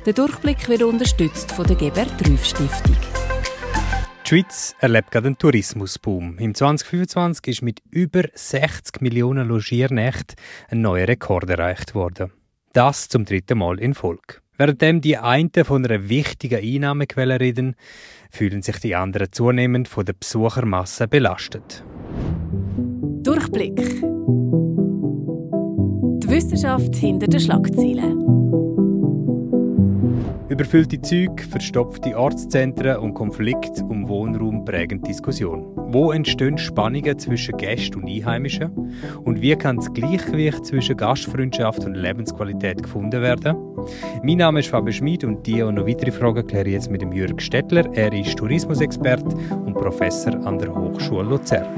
Der Durchblick wird unterstützt von der Gebert-Trüff-Stiftung. Die Schweiz erlebt gerade einen Tourismusboom. Im 2025 ist mit über 60 Millionen Logiernächten ein neuer Rekord erreicht worden. Das zum 3. Mal in Folge. Währenddem die einen von einer wichtigen Einnahmequelle reden, fühlen sich die anderen zunehmend von der Besuchermasse belastet. Durchblick. Die Wissenschaft hinter den Schlagzeilen. Überfüllte Züge, verstopfte Ortszentren und Konflikte um Wohnraum prägen die Diskussion. Wo entstehen Spannungen zwischen Gästen und Einheimischen? Und wie kann das Gleichgewicht zwischen Gastfreundschaft und Lebensqualität gefunden werden? Mein Name ist Fabian Schmid und diese und noch weitere Fragen kläre ich jetzt mit dem Jürg Stettler. Er ist Tourismusexperte und Professor an der Hochschule Luzern.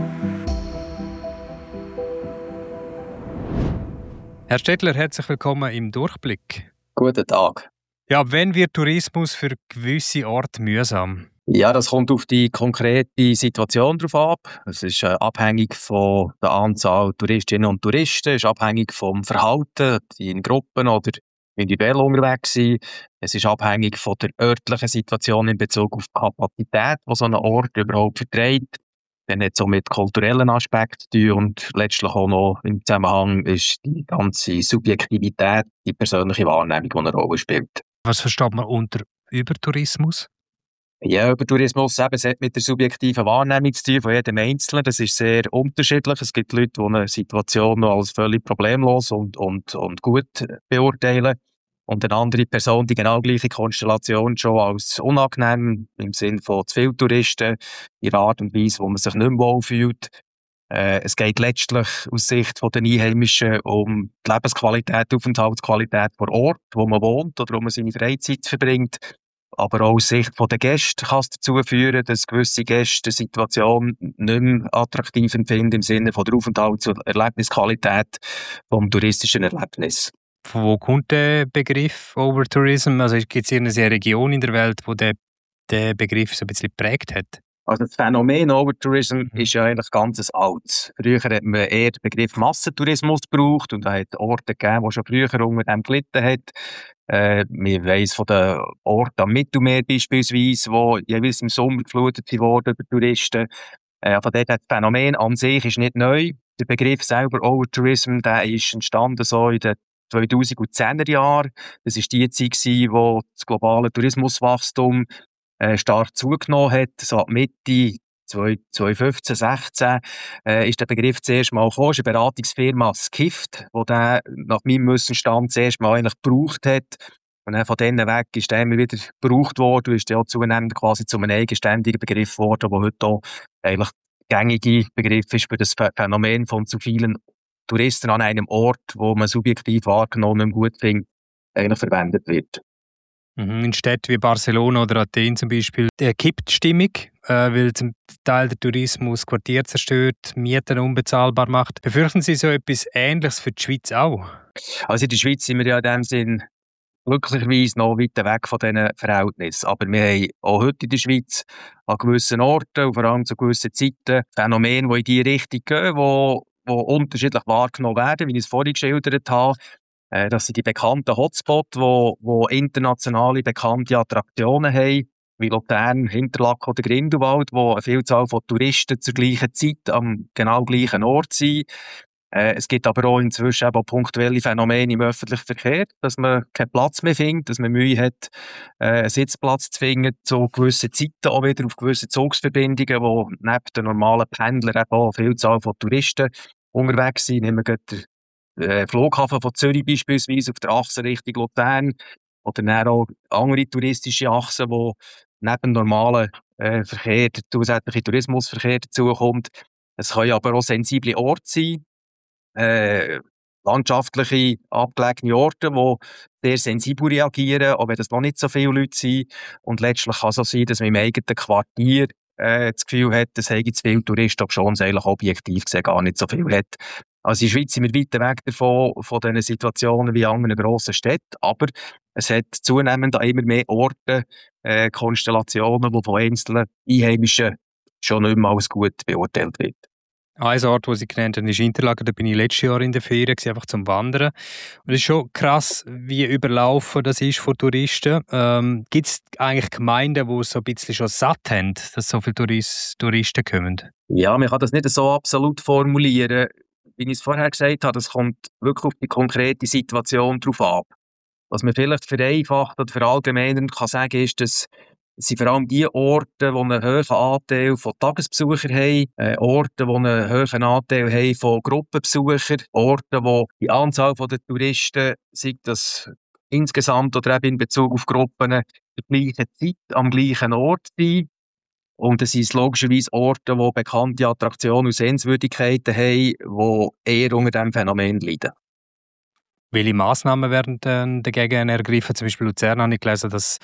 Herr Stettler, herzlich willkommen im Durchblick. Guten Tag. Ja, wann wird Tourismus für gewisse Orte mühsam? Ja, das kommt auf die konkrete Situation drauf ab. Es ist abhängig von der Anzahl Touristinnen und Touristen, es ist abhängig vom Verhalten, die in Gruppen oder individuell unterwegs sind. Es ist abhängig von der örtlichen Situation in Bezug auf die Kapazität, die so ein Ort überhaupt verträgt. Dann hat es auch mit kulturellen Aspekten zu tun und letztlich auch noch im Zusammenhang ist die ganze Subjektivität, die persönliche Wahrnehmung, die eine Rolle spielt. Was versteht man unter Übertourismus? Ja, Übertourismus eben, es hat mit der subjektiven Wahrnehmung zu tun von jedem Einzelnen. Das ist sehr unterschiedlich. Es gibt Leute, die eine Situation noch als völlig problemlos und gut beurteilen. Und eine andere Person die genau gleiche Konstellation schon als unangenehm im Sinne von zu viel Touristen, in einer Art und Weise, wo man sich nicht mehr wohlfühlt. Es geht letztlich aus Sicht der Einheimischen um die Lebensqualität, die Aufenthaltsqualität vor Ort, wo man wohnt oder wo man seine Freizeit verbringt. Aber auch aus Sicht der Gäste kann es dazu führen, dass gewisse Gäste die Situation nicht mehr attraktiv empfinden im Sinne von der Aufenthalts- und Erlebnisqualität vom touristischen Erlebnis. Von wo kommt der Begriff Overtourism? Also gibt es irgendeine Region in der Welt, wo der Begriff so ein bisschen geprägt hat? Also das Phänomen Overtourism ist ja eigentlich ganz alt. Früher hat man eher den Begriff Massentourismus gebraucht und da hat Orte gegeben, die schon früher unter dem gelitten hat. Man weiss von den Orten am Mittelmeer beispielsweise, die jeweils im Sommer geflutet wurden über Touristen. Von dort hat das Phänomen an sich ist nicht neu. Der Begriff selber Overtourism, der ist entstanden so in den 2010er Jahren. Das war die Zeit, wo das globale Tourismuswachstum stark zugenommen hat. So ab Mitte 2015, 2016 ist der Begriff zuerst mal gekommen. Es ist eine Beratungsfirma Skift, die den nach meinem Wissensstand zuerst mal eigentlich gebraucht hat. Und dann von denen weg ist der immer wieder gebraucht worden und ist ja zunehmend quasi zu einem eigenständigen Begriff geworden, der heute auch eigentlich gängige Begriff ist für das Phänomen von zu vielen Touristen an einem Ort, wo man subjektiv wahrgenommen gut findet, eigentlich verwendet wird. In Städten wie Barcelona oder Athen zum Beispiel kippt die Stimmung, weil zum Teil der Tourismus Quartier zerstört, Mieten unbezahlbar macht. Befürchten Sie so etwas Ähnliches für die Schweiz auch? Also in der Schweiz sind wir ja in dem Sinn glücklicherweise noch weit weg von diesen Verhältnissen. Aber wir haben auch heute in der Schweiz an gewissen Orten und vor allem zu gewissen Zeiten Phänomene, die in diese Richtung gehen, die unterschiedlich wahrgenommen werden, wie ich es vorhin geschildert habe. Das sind die bekannten Hotspots, die internationale bekannte Attraktionen haben, wie Luzern, Hinterlaken oder Grindelwald, wo eine Vielzahl von Touristen zur gleichen Zeit am genau gleichen Ort sind. Es gibt aber auch inzwischen eben punktuelle Phänomene im öffentlichen Verkehr, dass man keinen Platz mehr findet, dass man Mühe hat, einen Sitzplatz zu finden, zu gewissen Zeiten auch wieder auf gewisse Zugsverbindungen, wo neben den normalen Pendlern eben auch eine Vielzahl von Touristen unterwegs sind. Nehmen wir den Flughafen von Zürich beispielsweise auf der Achse Richtung Luzern oder dann auch andere touristische Achsen, wo neben dem normalen Verkehr der zusätzliche Tourismusverkehr dazukommt. Es können aber auch sensible Orte sein, landschaftliche, abgelegene Orte, die sehr sensibel reagieren, auch wenn das noch nicht so viele Leute sind. Und letztlich kann es auch sein, dass man im eigenen Quartier das Gefühl hat, es hätte zu viele Touristen, obwohl es eigentlich objektiv gesehen gar nicht so viel hat. Also in der Schweiz sind wir weit weg davon, von diesen Situationen wie in anderen grossen Städten, aber es hat zunehmend an immer mehr Orte Konstellationen, die von einzelnen Einheimischen schon nicht mehr als gut beurteilt wird. Ein Ort, den Sie genannt haben, ist Interlaken. Da bin ich letztes Jahr in der Ferien, einfach zum Wandern. Und es ist schon krass, wie überlaufen das ist von Touristen. Gibt es eigentlich Gemeinden, die es so ein bisschen schon satt haben, dass so viele Touristen kommen? Ja, man kann das nicht so absolut formulieren. Wie ich es vorher gesagt habe, das kommt wirklich auf die konkrete Situation drauf ab. Was man vielleicht vereinfacht oder verallgemeinern kann sagen, ist, dass es sind vor allem die Orte, die einen hohen Anteil von Tagesbesuchern haben, Orte, die einen hohen Anteil haben von Gruppenbesuchern, Orte, wo die Anzahl der Touristen, sei das insgesamt oder eben in Bezug auf Gruppen, zur gleichen Zeit am gleichen Ort sind. Und es sind logischerweise Orte, die bekannte Attraktionen und Sehenswürdigkeiten haben, die eher unter diesem Phänomen leiden. Welche Massnahmen werden denn dagegen ergriffen? Zum Beispiel in Luzern habe ich gelesen, dass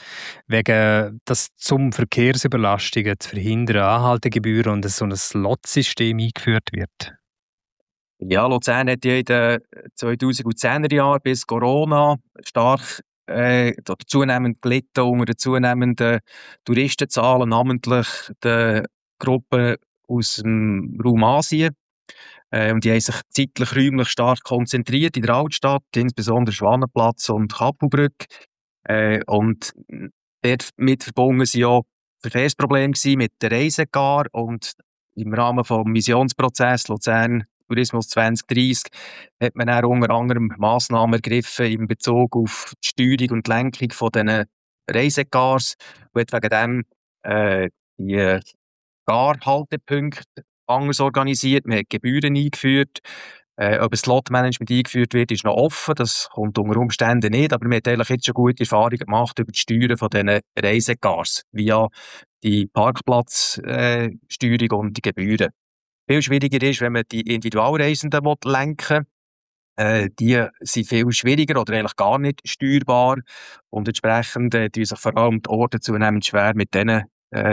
zum Verkehrsüberlastungen zu verhindern Anhaltegebühren und so ein Slot-System eingeführt wird. Ja, Luzern hat ja in den 2010er Jahren bis Corona stark oder zunehmend gelitten unter den zunehmenden Touristenzahlen, namentlich der Gruppen aus dem Raum Asien. Und die haben sich zeitlich räumlich stark konzentriert in der Altstadt, insbesondere Schwanenplatz und Kappelbrücke. Und dort mit verbunden sind auch Verkehrsprobleme mit der Reisegar und im Rahmen des Missionsprozesses Luzern Tourismus 2030 hat man auch unter anderem Massnahmen ergriffen in Bezug auf die Steuerung und die Lenkung von diesen Reisegars und hat wegen dem die Gar-Haltepunkte anders organisiert. Man hat Gebühren eingeführt. Ob ein Slot-Management eingeführt wird, ist noch offen. Das kommt unter Umständen nicht. Aber man hat eigentlich jetzt schon gute Erfahrungen gemacht über die Steuern von diesen Reisegars via die Parkplatzsteuerung und die Gebühren. Viel schwieriger ist, wenn man die Individualreisenden lenken will. Die sind viel schwieriger oder eigentlich gar nicht steuerbar. Und entsprechend tun sich vor allem die Orte zunehmend schwer mit den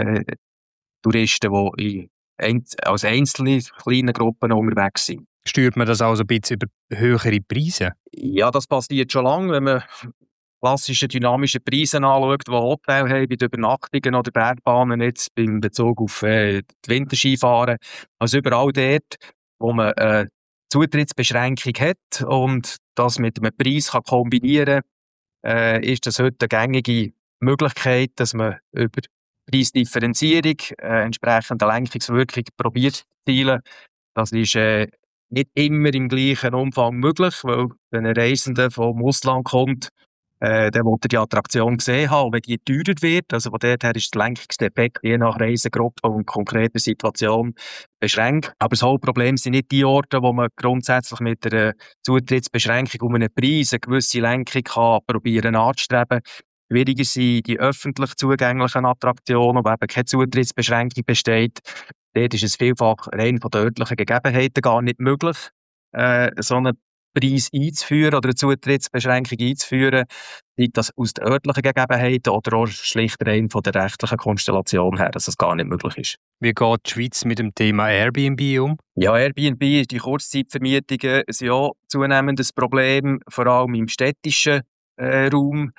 Touristen, die als einzelne kleine Gruppen unterwegs sind. Steuert man das also ein bisschen über höhere Preise? Ja, das passiert schon lange, wenn man klassische dynamische Preise anschaut, die Hotels haben, bei den Übernachtungen oder Bergbahnen, jetzt beim Bezug auf die Winterskifahren. Also überall dort, wo man eine Zutrittsbeschränkung hat und das mit einem Preis kombinieren kann, ist das heute eine gängige Möglichkeit, dass man über Preisdifferenzierung entsprechend eine Lenkungswirkung probiert zu erzielen. Das ist nicht immer im gleichen Umfang möglich, weil wenn ein Reisender vom Ausland kommt, dann will er die Attraktion gesehen haben. Und wenn die teurer wird, also von dort her ist der Lenkungseffekt je nach Reisegruppe und konkreter Situation beschränkt. Aber das Hauptproblem sind nicht die Orte, wo man grundsätzlich mit einer Zutrittsbeschränkung um einen Preis eine gewisse Lenkung kann probieren anzustreben. Schwieriger sind die öffentlich zugänglichen Attraktionen, wo eben keine Zutrittsbeschränkung besteht. Dort ist es vielfach rein von den örtlichen Gegebenheiten gar nicht möglich, so einen Preis einzuführen oder eine Zutrittsbeschränkung einzuführen, sei das aus den örtlichen Gegebenheiten oder auch schlicht rein von der rechtlichen Konstellation her, dass es gar nicht möglich ist. Wie geht die Schweiz mit dem Thema Airbnb um? Ja, Airbnb, die Kurzzeitvermietungen sind ja zunehmend ein Problem, vor allem im städtischen Raum.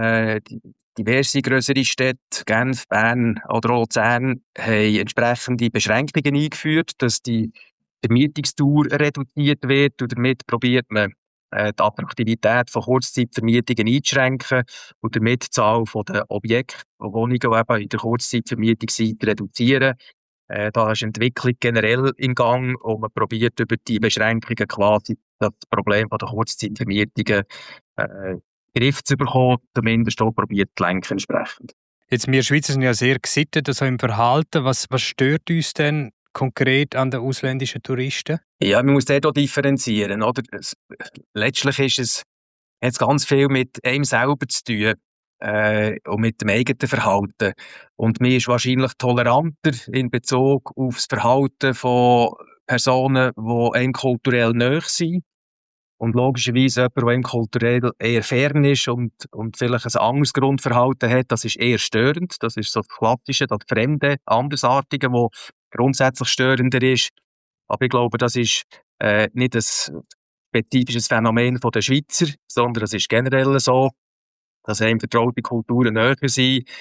Diverse grössere Städte, Genf, Bern oder Luzern, haben entsprechende Beschränkungen eingeführt, dass die Vermietungsdauer reduziert wird und damit probiert man, die Attraktivität von Kurzzeitvermietungen einzuschränken und damit die Zahl der Objekte, die Wohnungen, die eben in der Kurzzeitvermietung sind, reduzieren. Da ist Entwicklung generell im Gang und man probiert über die Beschränkungen quasi das Problem der Kurzzeitvermietungen Griff zu bekommen, zumindest auch probiert zu lenken entsprechend. Jetzt, wir Schweizer sind ja sehr gesittet also im Verhalten. Was stört uns denn konkret an den ausländischen Touristen? Ja, man muss dort auch differenzieren. Oder? Letztlich hat es ganz viel mit einem selber zu tun und mit dem eigenen Verhalten. Und man ist wahrscheinlich toleranter in Bezug auf das Verhalten von Personen, die einem kulturell nahe sind. Und logischerweise jemand, der einem kulturell eher fern ist und vielleicht ein anderes Grundverhalten hat, das ist eher störend. Das ist so das Klassische, das Fremde, Andersartige, das grundsätzlich störender ist. Aber ich glaube, das ist nicht ein spezifisches Phänomen der Schweizer, sondern es ist generell so, dass einem vertraute Kulturen näher sind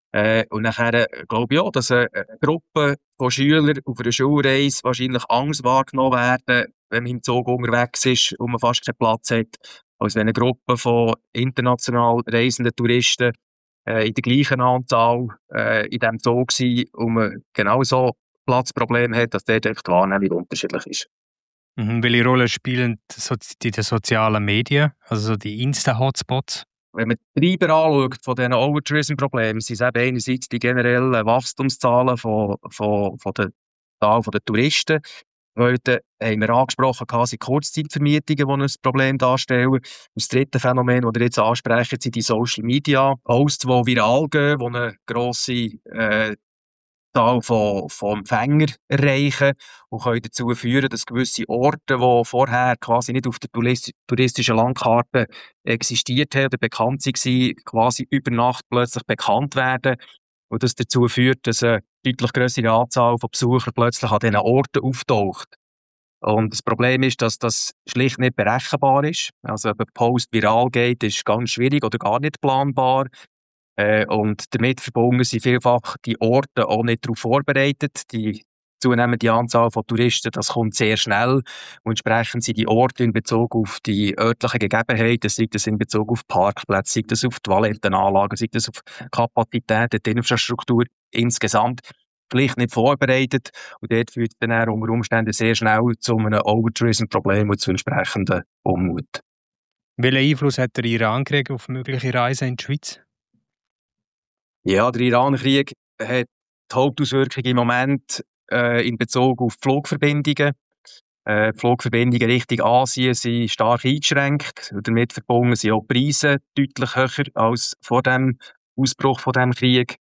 Und nachher glaube ich auch, dass eine Gruppe von Schülern auf einer Schulreise wahrscheinlich Angst wahrgenommen werden, wenn man im Zug unterwegs ist und man fast keinen Platz hat, als wenn eine Gruppe von international reisenden Touristen in der gleichen Anzahl in diesem Zug sind und man genauso Platzprobleme hat, dass dort die Wahrnehmung unterschiedlich ist. Welche Rolle spielen die sozialen Medien, also so die Insta-Hotspots? Wenn man die Treiber anschaut von diesen Overtourism-Problemen, sind es eben einerseits die generellen Wachstumszahlen von der Zahl der Touristen. Heute haben wir angesprochen, sind Kurzzeitvermietungen, die ein Problem darstellen. Und das dritte Phänomen, das wir jetzt ansprechen, sind die Social-Media-Posts, die viral gehen, die eine grosse Zahl von Empfängern erreichen und können dazu führen, dass gewisse Orte, die vorher quasi nicht auf der touristischen Landkarte existiert haben oder bekannt waren, quasi über Nacht plötzlich bekannt werden. Und das dazu führt, dass eine deutlich grössere Anzahl von Besuchern plötzlich an diesen Orten auftaucht. Und das Problem ist, dass das schlicht nicht berechenbar ist. Also, ob ein Post viral geht, ist ganz schwierig oder gar nicht planbar. Und damit verbunden sind vielfach die Orte auch nicht darauf vorbereitet. Die zunehmende Anzahl von Touristen, das kommt sehr schnell. Und entsprechend sind die Orte in Bezug auf die örtlichen Gegebenheiten, sei das in Bezug auf Parkplätze, sei das auf Toilettenanlagen, sei das auf Kapazität, die Infrastruktur insgesamt, vielleicht nicht vorbereitet. Und dort führt es dann unter Umständen sehr schnell zu einem Overtourism-Problem und zu entsprechenden Unmut. Welchen Einfluss hat der Irankrieg auf mögliche Reisen in die Schweiz? Ja, der Irankrieg hat die Hauptauswirkung im Moment in Bezug auf Flugverbindungen. Die Flugverbindungen Richtung Asien sind stark eingeschränkt und damit verbunden sind auch die Preise deutlich höher als vor dem Ausbruch von dem Krieg.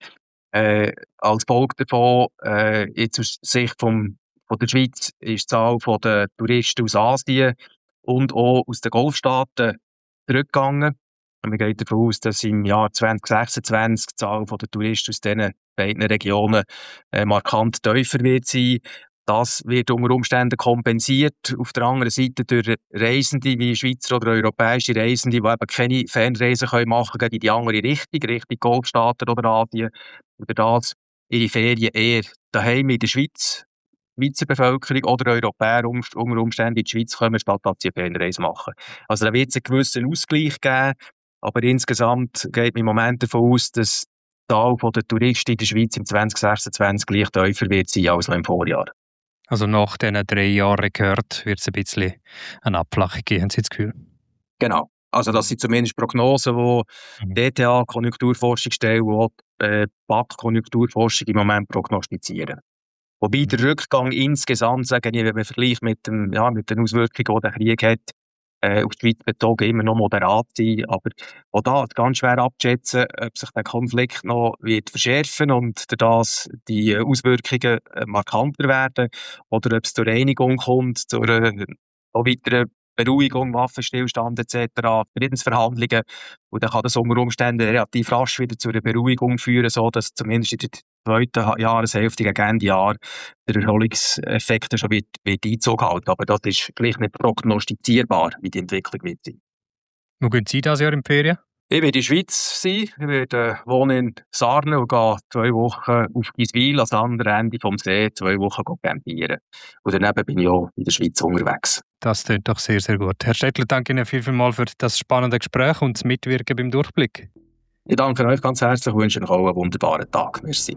Als Folge davon, jetzt aus Sicht von der Schweiz, ist die Zahl der Touristen aus Asien und auch aus den Golfstaaten zurückgegangen. Man geht davon aus, dass im Jahr 2026 die Zahl der Touristen aus diesen beiden Regionen markant tiefer wird sein. Das wird unter Umständen kompensiert. Auf der anderen Seite durch Reisende wie Schweizer oder europäische Reisende, die eben keine Fernreisen machen können in die andere Richtung, Richtung Golfstaaten oder Asien. Oder das ihre Ferien eher daheim in der Schweiz, Schweizer Bevölkerung oder Europäer unter Umständen in die Schweiz kommen, statt dass sie eine Fernreise machen. Also da wird es einen gewissen Ausgleich geben. Aber insgesamt geht man im Moment davon aus, dass die Zahl der Touristen in der Schweiz im 2026 gleich tiefer wird sein als noch im Vorjahr. Also nach diesen 3 Jahren gehört, wird es ein bisschen eine Abflachung geben, haben Sie das Gefühl? Genau. Also das sind zumindest Prognosen, die DTA, Konjunkturforschungsstelle und auch die BAK-Konjunkturforschung im Moment prognostizieren. Wobei der Rückgang insgesamt, sagen wir, wenn man vergleicht mit den Auswirkungen, die der Krieg hat, auf die Schweiz bezogen immer noch moderat sein. Aber auch da ist ganz schwer abzuschätzen, ob sich der Konflikt noch wird verschärfen und dadurch die Auswirkungen markanter werden oder ob es zur Einigung kommt, zu einer weiteren Beruhigung, Waffenstillstand etc., Friedensverhandlungen. Und dann kann das unter Umständen relativ rasch wieder zu einer Beruhigung führen, so dass zumindest in der zweiten Jahreshälfte gegen Ende Jahr der Erholungseffekt schon wird Einzug halten. Aber das ist gleich nicht prognostizierbar, wie die Entwicklung wird sein. Wo gehen Sie dieses Jahr in die Ferien? Ich werde in der Schweiz sein. Ich werde wohnen in Sarne und gehe 2 Wochen auf Giswil, also am anderen Ende vom See, 2 Wochen campieren. Und daneben bin ich auch in der Schweiz unterwegs. Das klingt doch sehr, sehr gut. Herr Stettler, danke Ihnen vielmals für das spannende Gespräch und das Mitwirken beim Durchblick. Ich danke euch ganz herzlich und wünsche euch auch einen wunderbaren Tag. Merci.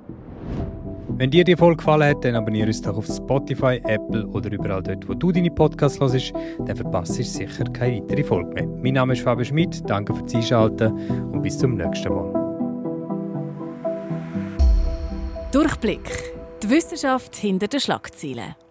Wenn dir die Folge gefallen hat, dann abonniere uns doch auf Spotify, Apple oder überall dort, wo du deine Podcasts hörst. Dann verpasst du sicher keine weitere Folge mehr. Mein Name ist Fabian Schmidt, danke fürs Einschalten und bis zum nächsten Mal. Durchblick. Die Wissenschaft hinter den Schlagzeilen.